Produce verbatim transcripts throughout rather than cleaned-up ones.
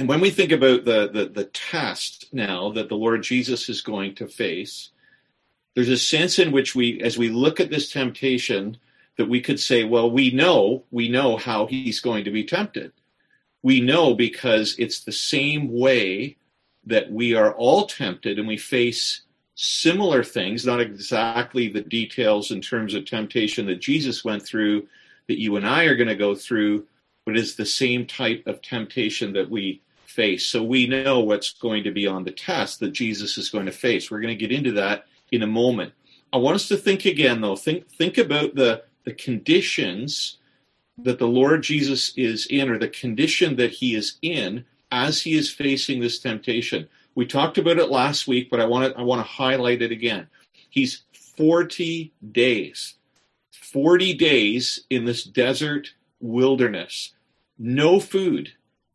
And when we think about the, the, the test now that the Lord Jesus is going to face, there's a sense in which we, as we look at this temptation, that we could say, well, we know, we know how he's going to be tempted. We know because it's the same way that we are all tempted and we face similar things, not exactly the details in terms of temptation that Jesus went through, that you and I are going to go through, but it's the same type of temptation that we face. So we know what's going to be on the test that Jesus is going to face. We're going to get into that in a moment. I want us to think again, though. Think think about the, the conditions that the Lord Jesus is in, or the condition that he is in as he is facing this temptation. We talked about it last week, but I want to I want to highlight it again. He's forty days. forty days in this desert wilderness. No food.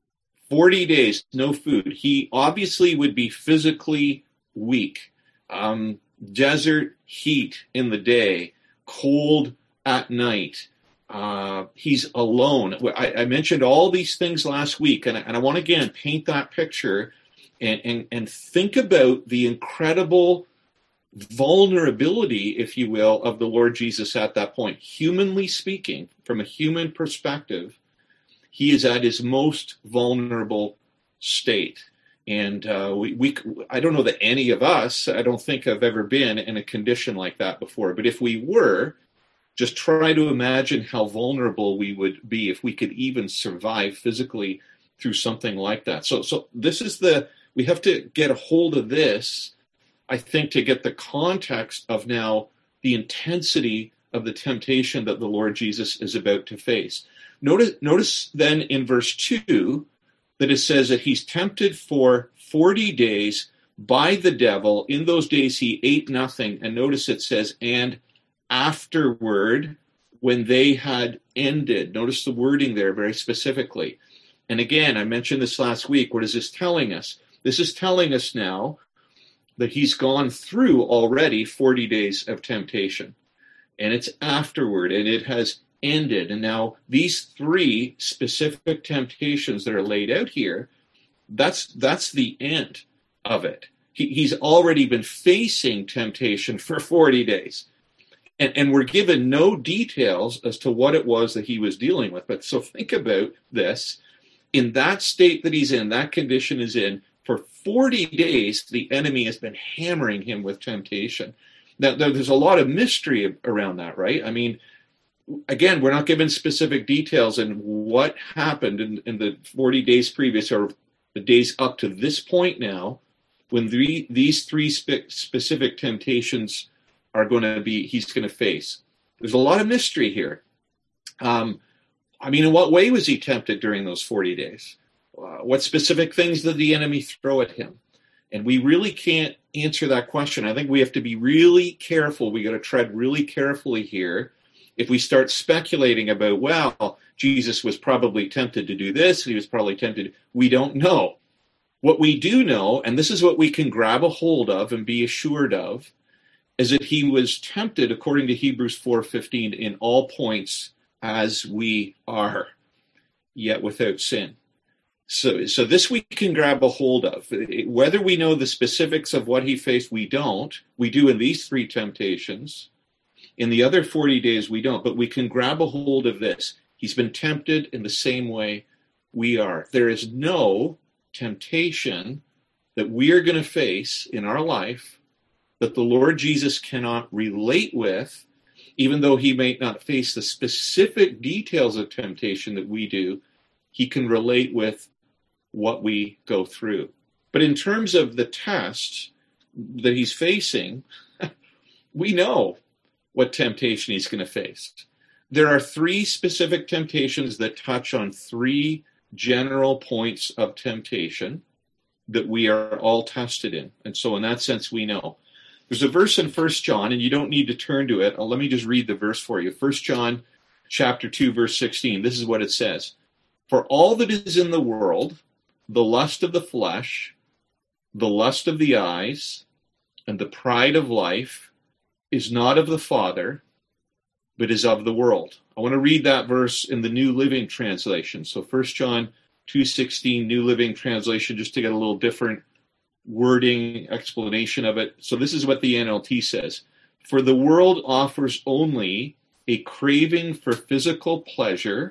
forty days, no food. He obviously would be physically weak. Um, desert heat in the day, cold at night. Uh, he's alone. I, I mentioned all these things last week, and I, and I want to again paint that picture and, and, and think about the incredible vulnerability, if you will, of the Lord Jesus at that point. Humanly speaking, from a human perspective, he is at his most vulnerable state. And uh, we, we, I don't know that any of us, I don't think have ever been in a condition like that before. But if we were, just try to imagine how vulnerable we would be if we could even survive physically through something like that. So, so this is the, we have to get a hold of this, I think, to get the context of now the intensity of the temptation that the Lord Jesus is about to face. Notice, notice then in verse two that it says that he's tempted for forty days by the devil. In those days he ate nothing. And notice it says, and afterward, when they had ended. Notice the wording there very specifically. And again, I mentioned this last week. What is this telling us? This is telling us now that he's gone through already forty days of temptation. And it's afterward, and it has ended. And now these three specific temptations that are laid out here, that's that's the end of it. He, he's already been facing temptation for forty days. And, and we're given no details as to what it was that he was dealing with. But so think about this. In that state that he's in, that condition is in, for forty days, the enemy has been hammering him with temptation. Now, there's a lot of mystery around that, right? I mean, again, we're not given specific details in what happened in, in the forty days previous, or the days up to this point now, when the, these three spe- specific temptations are going to be, he's going to face. There's a lot of mystery here. Um, I mean, in what way was he tempted during those forty days? Uh, what specific things did the enemy throw at him? And we really can't answer that question. I think we have to be really careful. We got to tread really carefully here. If we start speculating about, well, Jesus was probably tempted to do this, and he was probably tempted, we don't know. What we do know, and this is what we can grab a hold of and be assured of, is that he was tempted, according to Hebrews four fifteen, in all points as we are, yet without sin. So, so this we can grab a hold of. Whether we know the specifics of what he faced, we don't. We do in these three temptations. In the other forty days, we don't. But we can grab a hold of this. He's been tempted in the same way we are. There is no temptation that we are going to face in our life that the Lord Jesus cannot relate with, even though he may not face the specific details of temptation that we do. He can relate with what we go through. But in terms of the test that he's facing, we know what temptation he's going to face. There are three specific temptations that touch on three general points of temptation that we are all tested in. And so in that sense, we know. There's a verse in First John, and you don't need to turn to it. Let me just read the verse for you. First John chapter two, verse sixteen. This is what it says. For all that is in the world, the lust of the flesh, the lust of the eyes, and the pride of life is not of the Father, but is of the world. I want to read that verse in the New Living Translation. So First John two sixteen New Living Translation, just to get a little different wording, explanation of it. So this is what the N L T says. For the world offers only a craving for physical pleasure,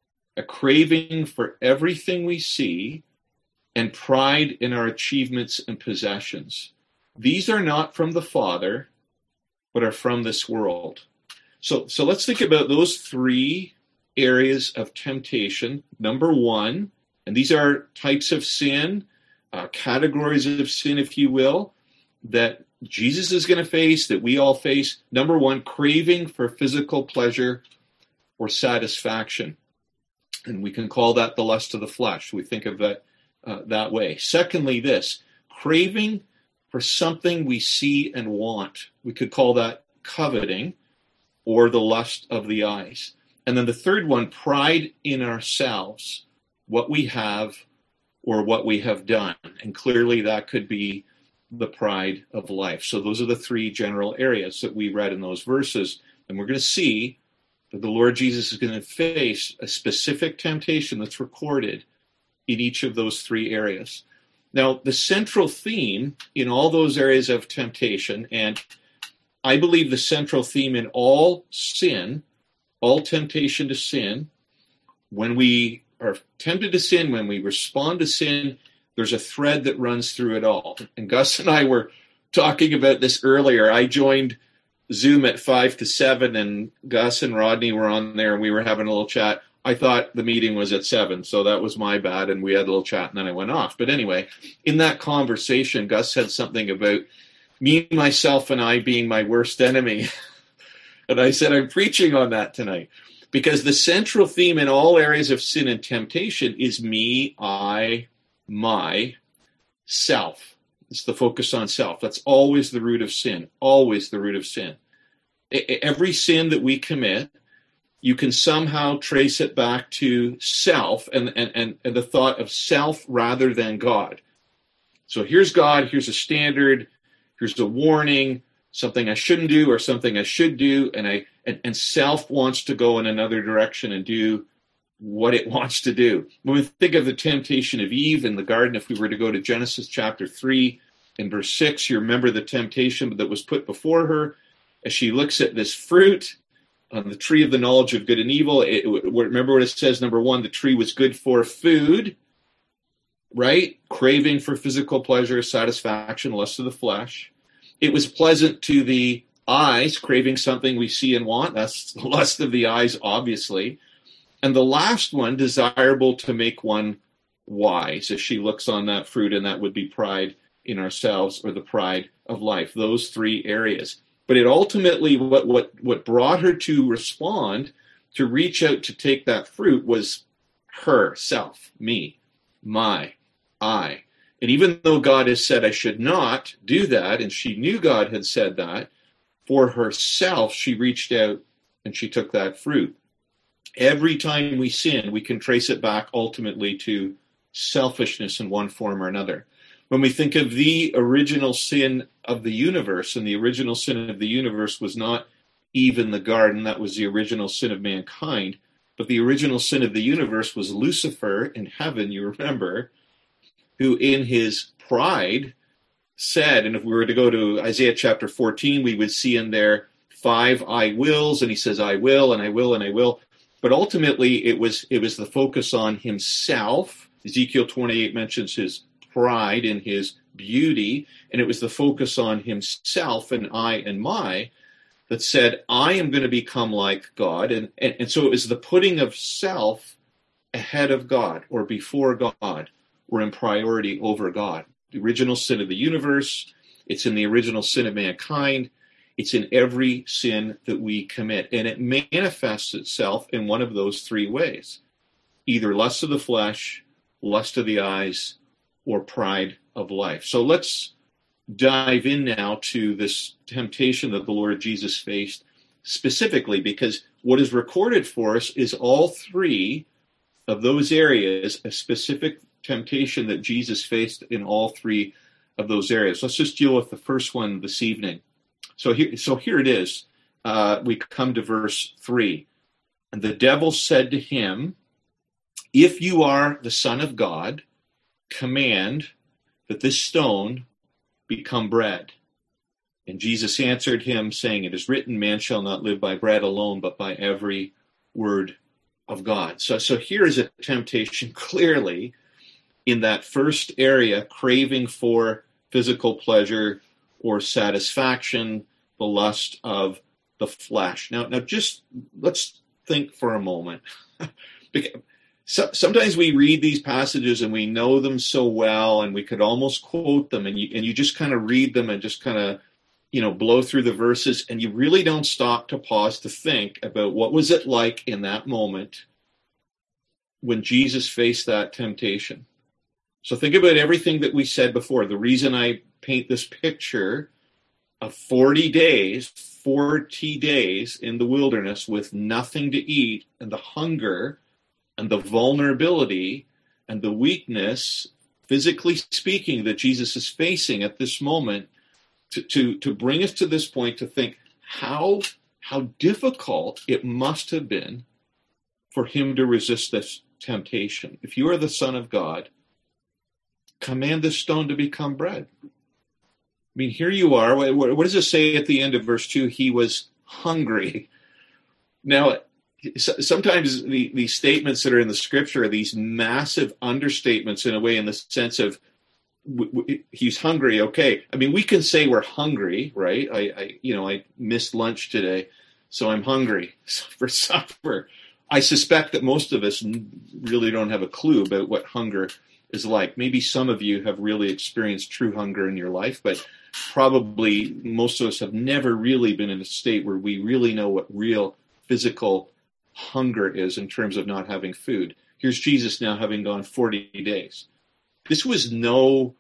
a craving for everything we see, and pride in our achievements and possessions. These are not from the Father, but are from this world. So, so let's think about those three areas of temptation. Number one, and these are types of sin, uh, categories of sin, if you will, that Jesus is going to face, that we all face. Number one, craving for physical pleasure or satisfaction. And we can call that the lust of the flesh. We think of that uh, that way. Secondly, this, craving for something we see and want. We could call that coveting or the lust of the eyes. And then the third one, pride in ourselves, what we have or what we have done. And clearly that could be the pride of life. So those are the three general areas that we read in those verses. And we're going to see that the Lord Jesus is going to face a specific temptation that's recorded in each of those three areas. Now, the central theme in all those areas of temptation, and I believe the central theme in all sin, all temptation to sin, when we are tempted to sin, when we respond to sin, there's a thread that runs through it all. And Gus and I were talking about this earlier. I joined Zoom at five to seven, and Gus and Rodney were on there, and we were having a little chat. I thought the meeting was at seven, so that was my bad, and we had a little chat, and then I went off. But anyway, in that conversation, Gus said something about me, myself, and I being my worst enemy. And I said, I'm preaching on that tonight. Because the central theme in all areas of sin and temptation is me, I, my, self. It's the focus on self. That's always the root of sin, always the root of sin. Every sin that we commit, you can somehow trace it back to self and, and, and the thought of self rather than God. So here's God, here's a standard, here's a warning, something I shouldn't do or something I should do, and I and, and self wants to go in another direction and do what it wants to do. When we think of the temptation of Eve in the garden, if we were to go to Genesis chapter three and verse six, you remember the temptation that was put before her as she looks at this fruit on the tree of the knowledge of good and evil. It, remember what it says, number one, the tree was good for food, right? Craving for physical pleasure, satisfaction, lust of the flesh. It was pleasant to the eyes, craving something we see and want. That's the lust of the eyes, obviously. And the last one, desirable to make one wise, as she looks on that fruit, and that would be pride in ourselves or the pride of life. Those three areas. But it ultimately, what, what, what brought her to respond, to reach out to take that fruit, was her, self, me, my, I. And even though God has said I should not do that, and she knew God had said that, for herself, she reached out and she took that fruit. Every time we sin, we can trace it back ultimately to selfishness in one form or another. When we think of the original sin of the universe, and the original sin of the universe was not Eve in the garden, that was the original sin of mankind, but the original sin of the universe was Lucifer in heaven, you remember, who in his pride said, and if we were to go to Isaiah chapter fourteen, we would see in there five I wills, and he says, I will, and I will, and I will. But ultimately, it was it was the focus on himself. Ezekiel twenty-eight mentions his pride in his beauty, and it was the focus on himself and I and my that said, I am going to become like God. And, and, and so it was the putting of self ahead of God or before God or in priority over God. The original sin of the universe, it's in the original sin of mankind, it's in every sin that we commit. And it manifests itself in one of those three ways. Either lust of the flesh, lust of the eyes, or pride of life. So let's dive in now to this temptation that the Lord Jesus faced specifically, because what is recorded for us is all three of those areas, a specific temptation that Jesus faced in all three of those areas. Let's just deal with the first one this evening. So here, so here it is. Uh, we come to verse three. And the devil said to him, If you are the Son of God, command that this stone become bread. And Jesus answered him, saying, It is written, man shall not live by bread alone, but by every word of God. So, so here is a temptation clearly in that first area, craving for physical pleasure or satisfaction, the lust of the flesh. Now, now just let's think for a moment. So, sometimes we read these passages and we know them so well, and we could almost quote them, and you, and you just kind of read them and just kind of, you know, blow through the verses, and you really don't stop to pause to think about what was it like in that moment when Jesus faced that temptation. So think about everything that we said before. The reason I paint this picture of forty days, forty days in the wilderness with nothing to eat, and the hunger and the vulnerability and the weakness, physically speaking, that Jesus is facing at this moment, to, to, to bring us to this point to think how, how difficult it must have been for him to resist this temptation. If you are the Son of God, command this stone to become bread. I mean, here you are. What, what does it say at the end of verse two? He was hungry. Now, sometimes the, these statements that are in the scripture are these massive understatements in a way, in the sense of w- w- he's hungry. Okay. I mean, we can say we're hungry, right? I, I, you know, I missed lunch today, so I'm hungry for supper. I suspect that most of us really don't have a clue about what hunger is like. Maybe some of you have really experienced true hunger in your life, but probably most of us have never really been in a state where we really know what real physical hunger is in terms of not having food. Here's Jesus now having gone forty days. This was no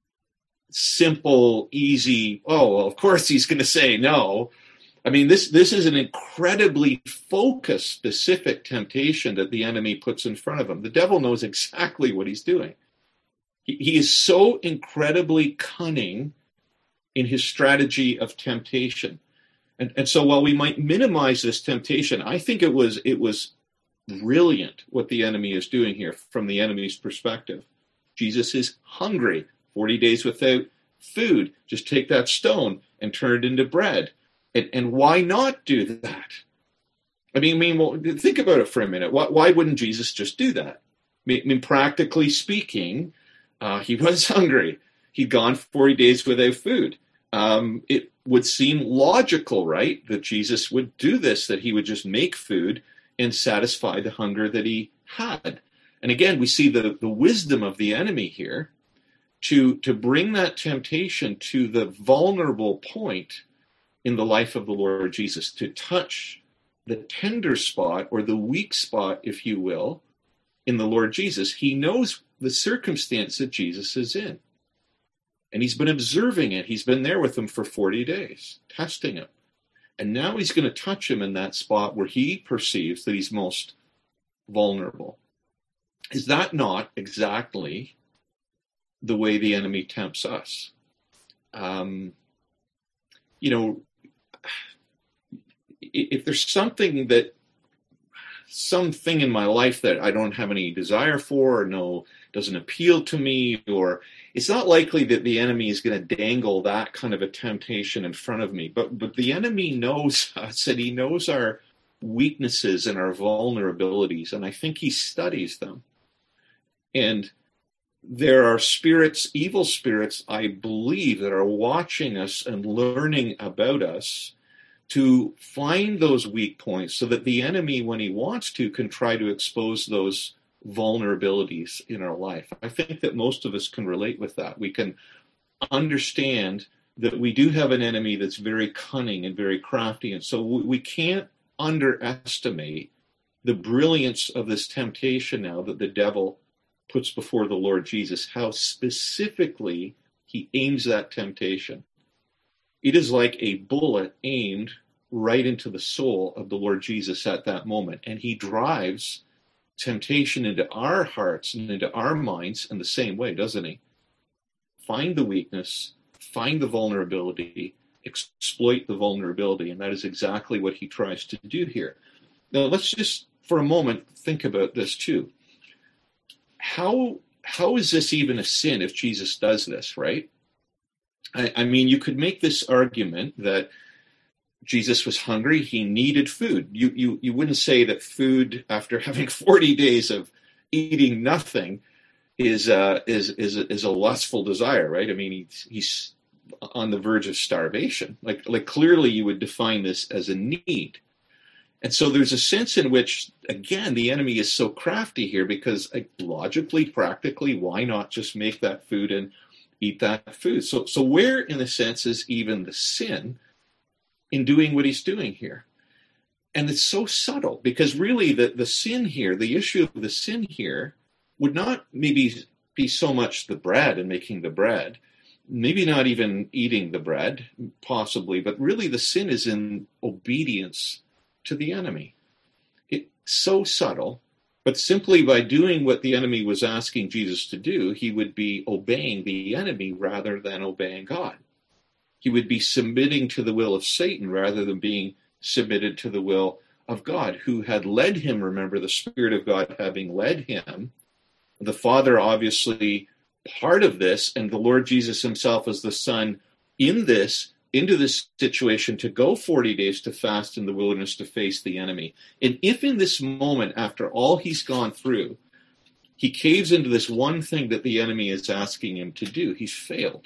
simple, easy, oh, well, of course he's going to say no. I mean, this, this is an incredibly focused, specific temptation that the enemy puts in front of him. The devil knows exactly what he's doing. He, he is so incredibly cunning in his strategy of temptation. And, and so while we might minimize this temptation, I think it was it was brilliant what the enemy is doing here from the enemy's perspective. Jesus is hungry, forty days without food. Just take that stone and turn it into bread. And, and why not do that? I mean, I mean, well, think about it for a minute. Why, why wouldn't Jesus just do that? I mean, I mean practically speaking, uh, he was hungry. He'd gone forty days without food. Um, it would seem logical, right, that Jesus would do this, that he would just make food and satisfy the hunger that he had. And again, we see the, the wisdom of the enemy here to, to bring that temptation to the vulnerable point in the life of the Lord Jesus, to touch the tender spot or the weak spot, if you will, in the Lord Jesus. He knows the circumstance that Jesus is in. And he's been observing it. He's been there with him for forty days, testing him. And now he's going to touch him in that spot where he perceives that he's most vulnerable. Is that not exactly the way the enemy tempts us? Um, you know, if there's something that, something in my life that I don't have any desire for, or no, doesn't appeal to me, or it's not likely that the enemy is going to dangle that kind of a temptation in front of me. But but the enemy knows us, and he knows our weaknesses and our vulnerabilities, and I think he studies them. And there are spirits, evil spirits, I believe, that are watching us and learning about us to find those weak points so that the enemy, when he wants to, can try to expose those vulnerabilities in our life. I think that most of us can relate with that. We can understand that we do have an enemy that's very cunning and very crafty, and so we can't underestimate the brilliance of this temptation now that the devil puts before the Lord Jesus, how specifically he aims that temptation. It is like a bullet aimed right into the soul of the Lord Jesus at that moment. And he drives temptation into our hearts and into our minds in the same way, doesn't he? Find the weakness, find the vulnerability, exploit the vulnerability. And that is exactly what he tries to do here. Now, let's just, for a moment, think about this too. how how is this even a sin if Jesus does this, right? I, I mean, you could make this argument that Jesus was hungry, he needed food. You, you, you wouldn't say that food, after having forty days of eating nothing, is uh, is is a, is a lustful desire, right? I mean, he's, he's on the verge of starvation. Like like clearly, you would define this as a need. And so there's a sense in which, again, the enemy is so crafty here because like, logically, practically, why not just make that food and eat that food? So so where, in a sense, is even the sin in doing what he's doing here? And it's so subtle because really the, the sin here, the issue of the sin here would not maybe be so much the bread and making the bread, maybe not even eating the bread, possibly, but really the sin is in obedience to the enemy. It's so subtle, but simply by doing what the enemy was asking Jesus to do, he would be obeying the enemy rather than obeying God. He would be submitting to the will of Satan rather than being submitted to the will of God, who had led him. Remember, the Spirit of God having led him. The Father, obviously, part of this, and the Lord Jesus himself as the Son in this, into this situation to go forty days to fast in the wilderness to face the enemy. And if in this moment, after all he's gone through, he caves into this one thing that the enemy is asking him to do, he's failed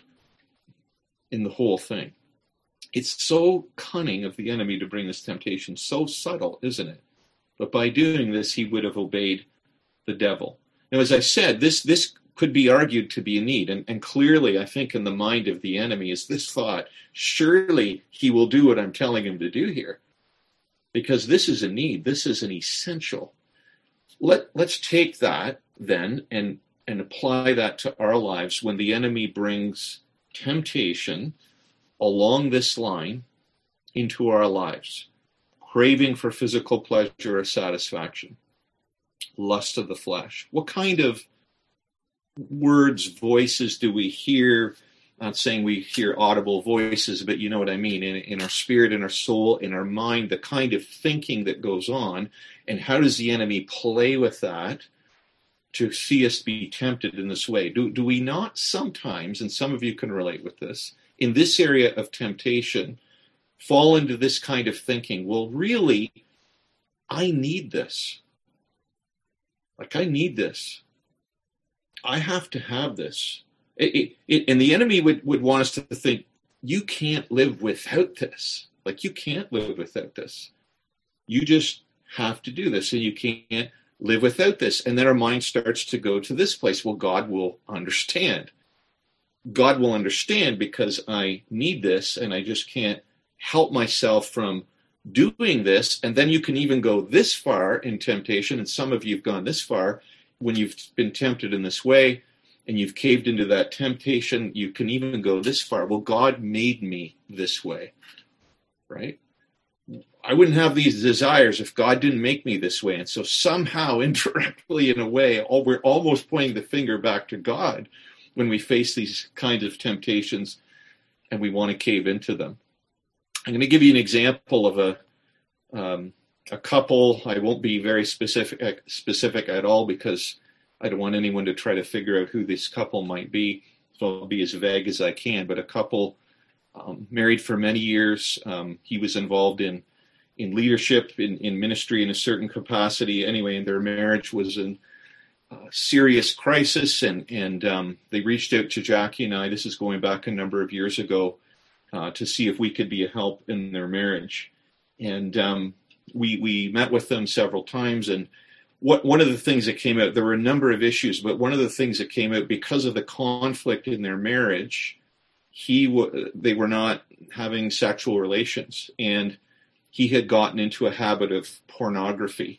in the whole thing. It's so cunning of the enemy to bring this temptation, so subtle, isn't it? But by doing this, he would have obeyed the devil. Now, as I said, this this could be argued to be a need. And, and clearly, I think in the mind of the enemy is this thought, surely he will do what I'm telling him to do here. Because this is a need. This is an essential. Let, let's take that then and, and apply that to our lives when the enemy brings temptation along this line into our lives. Craving for physical pleasure or satisfaction. Lust of the flesh. What kind of words, voices do we hear? Not saying we hear audible voices, but you know what I mean. In, in our spirit, in our soul, in our mind, the kind of thinking that goes on, and how does the enemy play with that to see us be tempted in this way? Do, do we not sometimes, and some of you can relate with this, in this area of temptation, fall into this kind of thinking? Well, really, I need this. Like, I need this. I have to have this. It, it, it, and the enemy would, would want us to think, you can't live without this. Like, you can't live without this. You just have to do this, and you can't live without this. And then our mind starts to go to this place. Well, God will understand. God will understand because I need this, and I just can't help myself from doing this. And then you can even go this far in temptation, and some of you have gone this far, when you've been tempted in this way and you've caved into that temptation, you can even go this far. Well, God made me this way, right? I wouldn't have these desires if God didn't make me this way. And so somehow, indirectly, in a way, we're almost pointing the finger back to God when we face these kinds of temptations and we want to cave into them. I'm going to give you an example of a um, a couple. I won't be very specific specific at all because I don't want anyone to try to figure out who this couple might be. So I'll be as vague as I can. But a couple um, married for many years. Um, he was involved in in leadership, in, in ministry in a certain capacity. Anyway, and their marriage was in a serious crisis. And, and um, they reached out to Jackie and I, this is going back a number of years ago, uh, to see if we could be a help in their marriage. And um, we we met with them several times, and what one of the things that came out, there were a number of issues, but one of the things that came out because of the conflict in their marriage, he w- they were not having sexual relations, and he had gotten into a habit of pornography.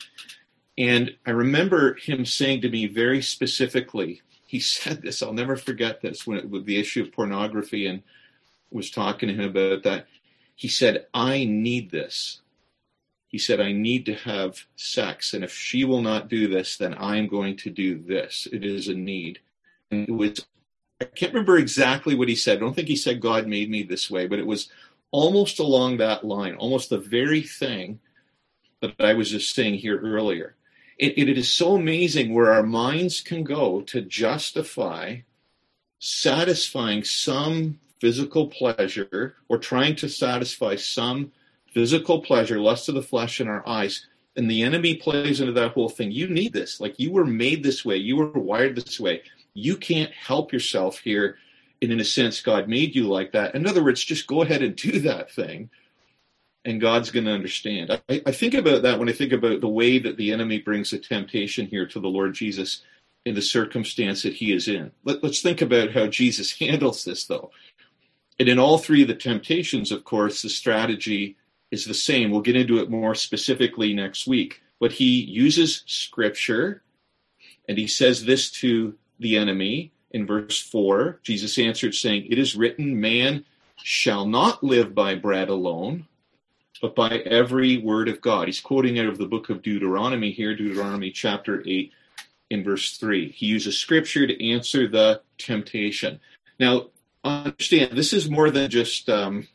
And I remember him saying to me very specifically, he said this, I'll never forget this, when it, with the issue of pornography, and was talking to him about that. He said, I need this. He said, I need to have sex, and if she will not do this, then I'm going to do this. It is a need. And it was, I can't remember exactly what he said. I don't think he said God made me this way, but it was almost along that line, almost the very thing that I was just saying here earlier. It, it is so amazing where our minds can go to justify satisfying some physical pleasure or trying to satisfy some physical pleasure, lust of the flesh in our eyes. And the enemy plays into that whole thing. You need this. Like, you were made this way. You were wired this way. You can't help yourself here. And in a sense, God made you like that. In other words, just go ahead and do that thing, and God's going to understand. I, I think about that when I think about the way that the enemy brings a temptation here to the Lord Jesus in the circumstance that he is in. Let, let's think about how Jesus handles this, though. And in all three of the temptations, of course, the strategy is the same. We'll get into it more specifically next week. But he uses Scripture, and he says this to the enemy. In verse four, Jesus answered, saying, "It is written, man shall not live by bread alone, but by every word of God." He's quoting out of the book of Deuteronomy here, Deuteronomy chapter eight, in verse three. He uses Scripture to answer the temptation. Now, understand, this is more than just, um,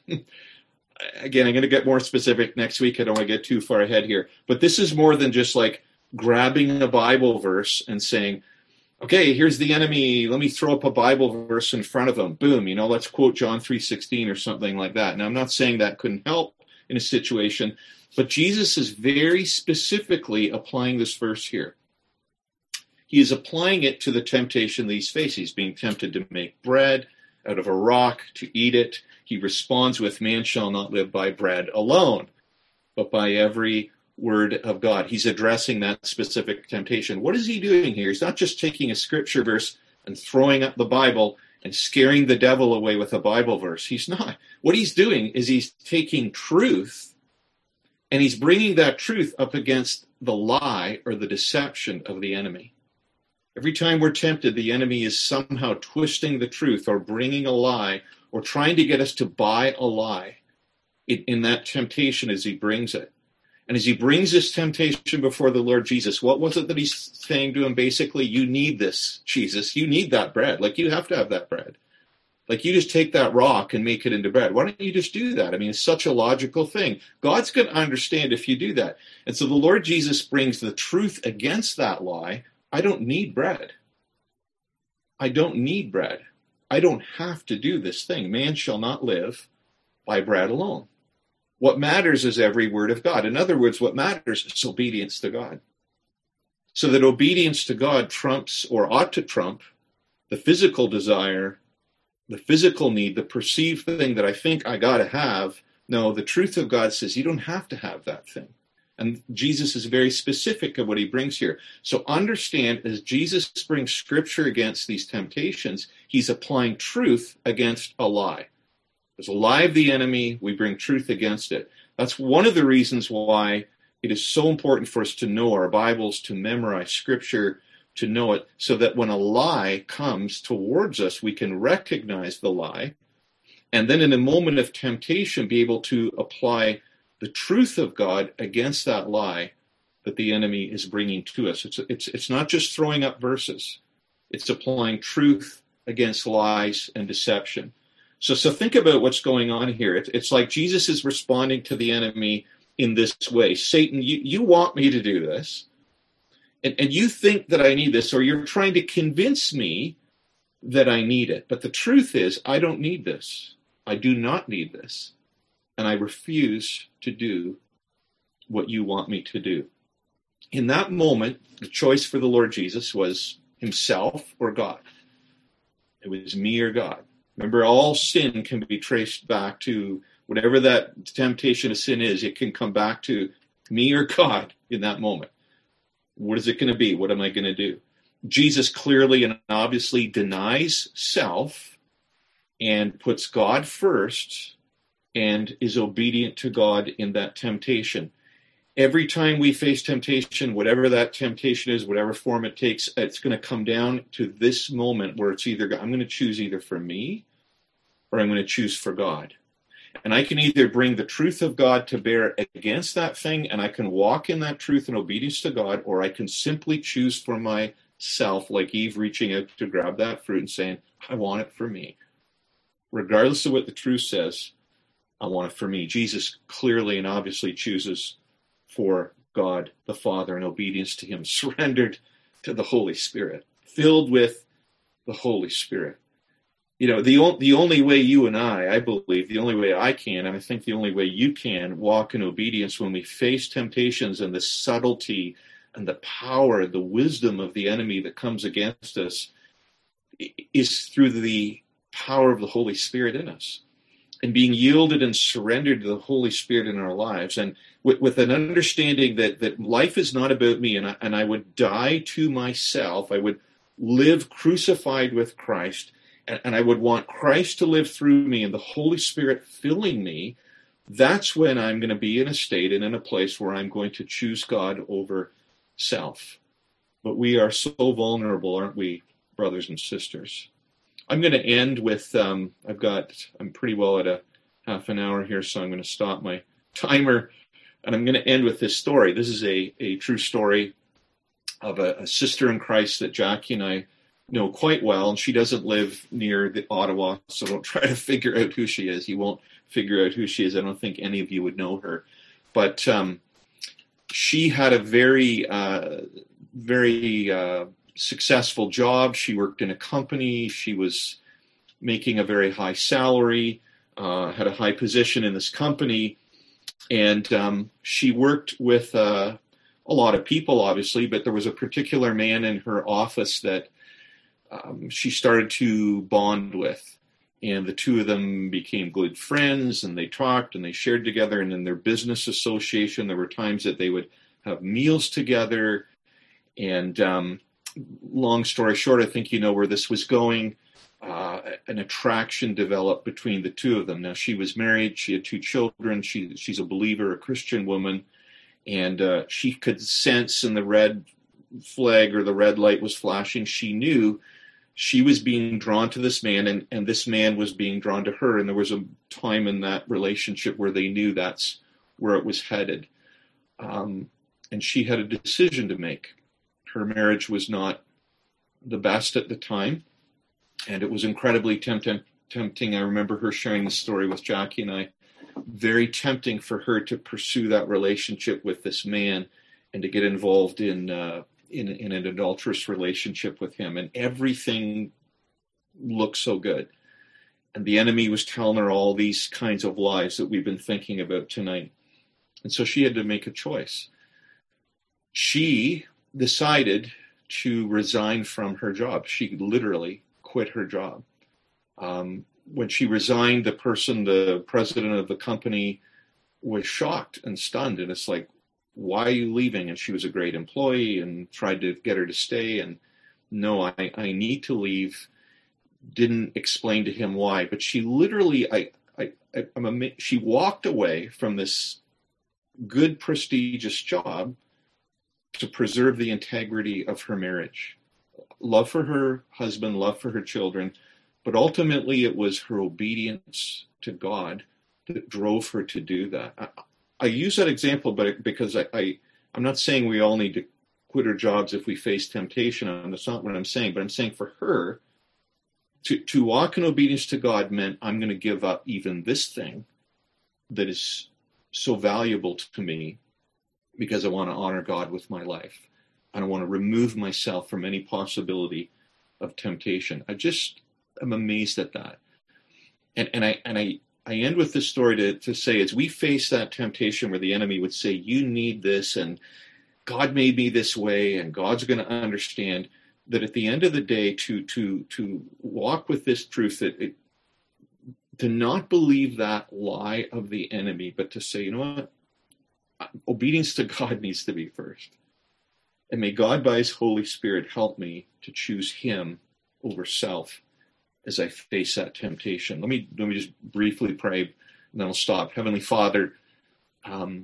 again, I'm going to get more specific next week. I don't want to get too far ahead here. But this is more than just like grabbing a Bible verse and saying, okay, here's the enemy. Let me throw up a Bible verse in front of him. Boom, you know, let's quote John three sixteen or something like that. Now, I'm not saying that couldn't help in a situation, but Jesus is very specifically applying this verse here. He is applying it to the temptation that he's facing. He's being tempted to make bread out of a rock, to eat it. He responds with, man shall not live by bread alone, but by every word of God. He's addressing that specific temptation. What is he doing here? He's not just taking a scripture verse and throwing up the Bible and scaring the devil away with a Bible verse. He's not. What he's doing is he's taking truth and he's bringing that truth up against the lie or the deception of the enemy. Every time we're tempted, the enemy is somehow twisting the truth or bringing a lie or trying to get us to buy a lie in, in that temptation as he brings it. And as he brings this temptation before the Lord Jesus, what was it that he's saying to him? Basically, you need this, Jesus. You need that bread. Like, you have to have that bread. Like, you just take that rock and make it into bread. Why don't you just do that? I mean, it's such a logical thing. God's going to understand if you do that. And so the Lord Jesus brings the truth against that lie. I don't need bread. I don't need bread. I don't have to do this thing. Man shall not live by bread alone. What matters is every word of God. In other words, what matters is obedience to God. So that obedience to God trumps, or ought to trump, the physical desire, the physical need, the perceived thing that I think I got to have. No, the truth of God says you don't have to have that thing. And Jesus is very specific of what he brings here. So understand, as Jesus brings Scripture against these temptations, he's applying truth against a lie. There's a lie of the enemy. We bring truth against it. That's one of the reasons why it is so important for us to know our Bibles, to memorize Scripture, to know it, so that when a lie comes towards us, we can recognize the lie, and then in a moment of temptation, be able to apply the truth of God against that lie that the enemy is bringing to us. It's, it's, it's not just throwing up verses. It's applying truth against lies and deception. So, so think about what's going on here. It's, it's like Jesus is responding to the enemy in this way. Satan, you, you want me to do this, and, and you think that I need this, or you're trying to convince me that I need it. But the truth is, I don't need this. I do not need this. And I refuse to do what you want me to do. In that moment, the choice for the Lord Jesus was himself or God. It was me or God. Remember, all sin can be traced back to whatever that temptation of sin is. It can come back to me or God in that moment. What is it going to be? What am I going to do? Jesus clearly and obviously denies self and puts God first and is obedient to God in that temptation. Every time we face temptation, whatever that temptation is, whatever form it takes, it's going to come down to this moment where it's either, I'm going to choose either for me or I'm going to choose for God. And I can either bring the truth of God to bear against that thing, and I can walk in that truth and obedience to God, or I can simply choose for myself, like Eve reaching out to grab that fruit and saying, I want it for me. Regardless of what the truth says, I want it for me. Jesus clearly and obviously chooses for God the Father in obedience to him, surrendered to the Holy Spirit, filled with the Holy Spirit. You know, the, the only way you and I, I believe, the only way I can, and I think the only way you can walk in obedience when we face temptations and the subtlety and the power, the wisdom of the enemy that comes against us, is through the power of the Holy Spirit in us. And being yielded and surrendered to the Holy Spirit in our lives. And with, with an understanding that, that life is not about me, and I, and I would die to myself. I would live crucified with Christ, and, and I would want Christ to live through me and the Holy Spirit filling me. That's when I'm going to be in a state and in a place where I'm going to choose God over self. But we are so vulnerable, aren't we, brothers and sisters? I'm going to end with, um, I've got, I'm pretty well at a half an hour here, so I'm going to stop my timer, and I'm going to end with this story. This is a, a true story of a, a sister in Christ that Jackie and I know quite well, and she doesn't live near the Ottawa, so don't try to figure out who she is. You won't figure out who she is. I don't think any of you would know her. But um, she had a very, uh, very... Uh, successful job. She worked in a company. She was making a very high salary, uh, had a high position in this company. And um, she worked with uh, a lot of people, obviously, but there was a particular man in her office that um, she started to bond with. And the two of them became good friends, and they talked and they shared together. And in their business association, there were times that they would have meals together. And um, long story short, I think you know where this was going. Uh, an attraction developed between the two of them. Now, she was married. She had two children. She, she's a believer, a Christian woman. And uh, she could sense in the red flag or the red light was flashing. She knew she was being drawn to this man, and, and this man was being drawn to her. And there was a time in that relationship where they knew that's where it was headed. Um, and she had a decision to make. Her marriage was not the best at the time, and it was incredibly tempting. tempting. I remember her sharing the story with Jackie and I. Very tempting for her to pursue that relationship with this man and to get involved in, uh, in, in an adulterous relationship with him. And everything looked so good. And the enemy was telling her all these kinds of lies that we've been thinking about tonight. And so she had to make a choice. She decided to resign from her job. She literally quit her job. Um, when she resigned, the person, the president of the company, was shocked and stunned. And it's like, why are you leaving? And she was a great employee and tried to get her to stay. And no, I, I need to leave. Didn't explain to him why. But she literally, I, I, I I'm ama- she walked away from this good, prestigious job to preserve the integrity of her marriage. Love for her husband, love for her children, but ultimately it was her obedience to God that drove her to do that. I, I use that example, but because I, I, I'm not saying we all need to quit our jobs if we face temptation, and that's not what I'm saying, but I'm saying for her, to, to walk in obedience to God meant I'm going to give up even this thing that is so valuable to me, because I want to honor God with my life. And I want to remove myself from any possibility of temptation. I just am amazed at that. And and I and I, I end with this story to, to say, as we face that temptation where the enemy would say, you need this, and God made me this way, and God's going to understand, that at the end of the day, to to to walk with this truth, that it, to not believe that lie of the enemy, but to say, you know what? Obedience to God needs to be first. And may God, by his Holy Spirit, help me to choose him over self as I face that temptation. Let me, let me just briefly pray, and then I'll stop. Heavenly Father, um,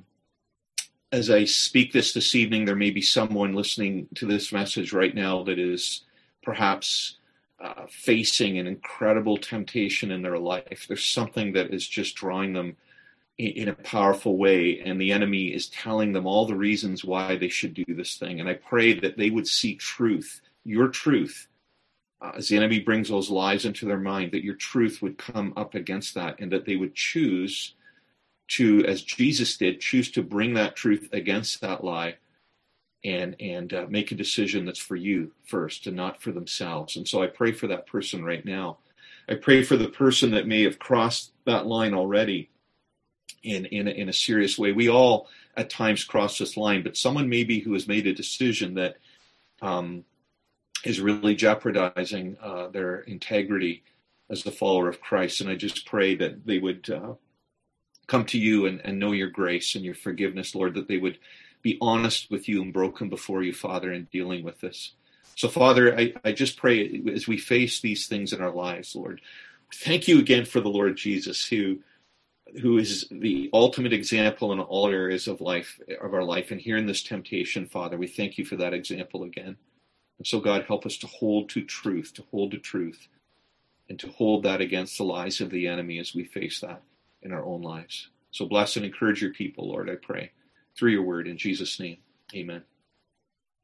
as I speak this this evening, there may be someone listening to this message right now that is perhaps uh, facing an incredible temptation in their life. There's something that is just drawing them in a powerful way, and the enemy is telling them all the reasons why they should do this thing. And I pray that they would see truth, your truth, uh, as the enemy brings those lies into their mind, that your truth would come up against that, and that they would choose to, as Jesus did, choose to bring that truth against that lie and and uh, make a decision that's for you first and not for themselves. And so I pray for that person right now. I pray for the person that may have crossed that line already in, in, a, in a serious way. We all at times cross this line, but someone maybe who has made a decision that um, is really jeopardizing uh, their integrity as a follower of Christ. And I just pray that they would uh, come to you and, and know your grace and your forgiveness, Lord, that they would be honest with you and broken before you, Father, in dealing with this. So, Father, I, I just pray as we face these things in our lives, Lord, thank you again for the Lord Jesus, who who is the ultimate example in all areas of life, of our life. And here in this temptation, Father, we thank you for that example again. And so, God, help us to hold to truth, to hold to truth, and to hold that against the lies of the enemy as we face that in our own lives. So bless and encourage your people, Lord, I pray, through your word. In Jesus' name, amen.